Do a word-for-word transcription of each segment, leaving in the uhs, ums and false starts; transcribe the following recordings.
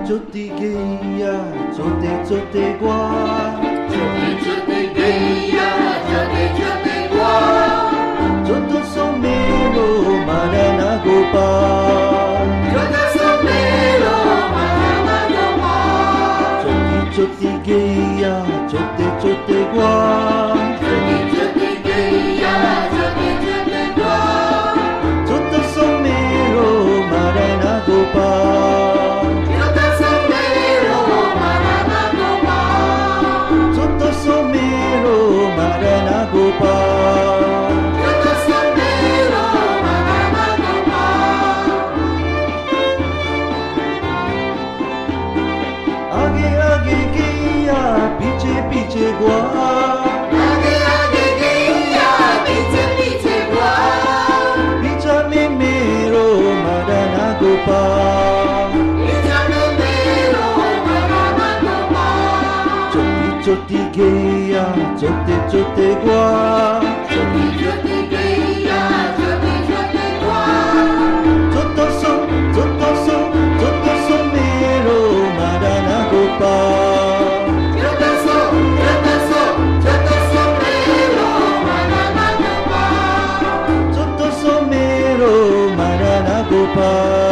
做地给呀，做地做地瓜， 做地做地给呀，做地做地瓜， 做得送梅罗马达那古巴， 做得送梅罗马达那古巴， 做地做地给呀，做地做地瓜， 做地做地给呀，做地做地瓜， 做得送梅罗马达那古巴。做地给呀，做地做地瓜， 做地做地给呀，做地做地瓜， 做得送，做得送，做得送梅罗马达那古巴， 做得送，做得送，做得送梅罗马达那古巴， 做得送梅罗马达那古巴。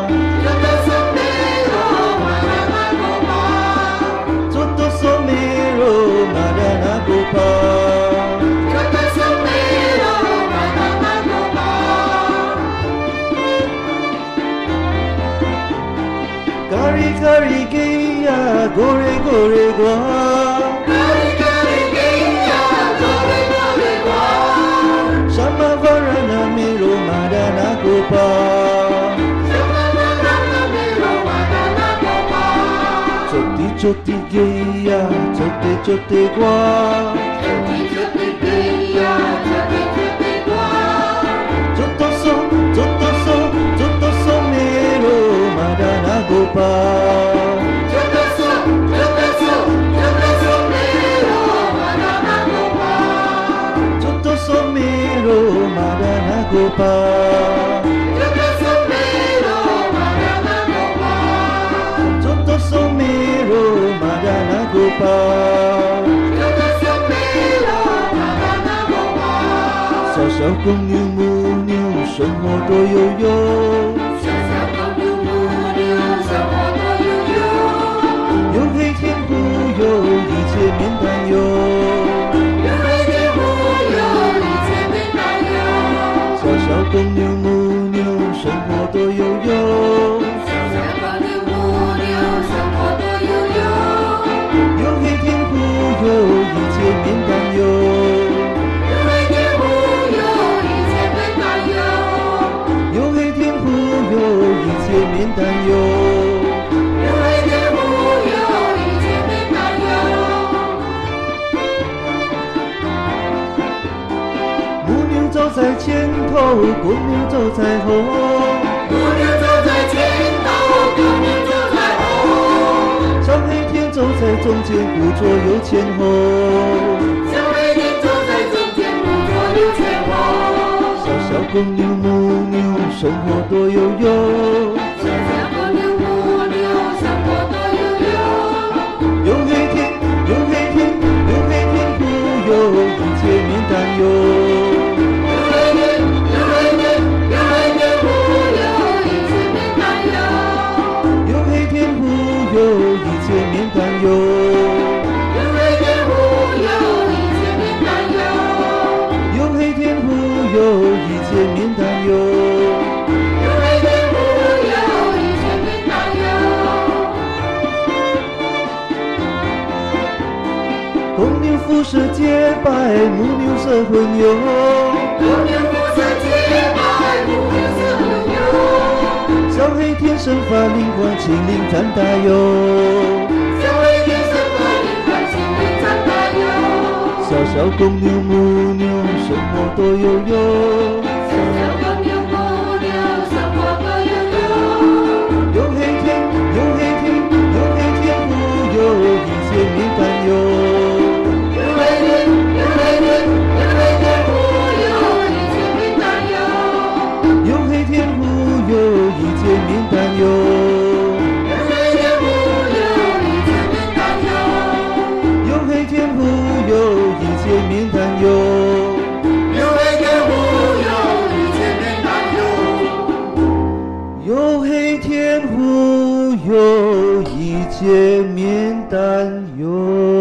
咖喱咖喱给呀，果仁果仁瓜， 咖喱咖喱给呀，果仁果仁瓜， 什么花儿那梅罗马达那古巴， 什么花儿那梅罗马达那古巴， 做地做地给呀，做地做地瓜， 做地做地给呀，做地做地瓜， 做得送，做得送，做得送梅罗马达那古巴。古巴， 做得送梅罗马达那古巴， 做得送梅罗马达那古巴， 做得送梅罗马达那古巴。 小小公牛母牛，生活多悠悠。 小小公牛母牛，生活多悠悠。 有黑天不有一切免担忧。 有黑天不有一切免担忧。 小小公牛母牛，生活多悠悠。 小小公牛母牛，生活多悠悠。 有黑天不有一切免担忧。 有黑天不有一切免担忧。 有黑天不有一切免担忧。 有黑天不有一切免担忧。 母牛走在前头，公牛走在后。 母牛走在前头，公牛走在后。 小黑天走在中间，顾左右前后。 小黑天走在中间，顾左右前后。 小小公牛母牛，生活多悠悠。 小小公牛母牛，生活多悠悠。 有黑天，有黑天，有黑天不有一切免担忧。有一切免担忧， 有黑天不有一切免担忧。 有黑天不有一切免担忧。 有黑天不有一切免担忧。 公牛辐射洁白，母牛色混油。 公牛辐射洁白，母牛色混油。 小黑天生发灵光，轻灵展大有。 小黑天生发灵光，轻灵展大有。 小小公牛母牛，生活多悠悠。 小小公牛母牛，生活多悠悠。 有黑天，有黑天，有黑天不有一切免担忧。 有黑天，有黑天，有黑天不有一切免担忧。 有黑天不有一切免担忧。 有黑天不有一切免担忧。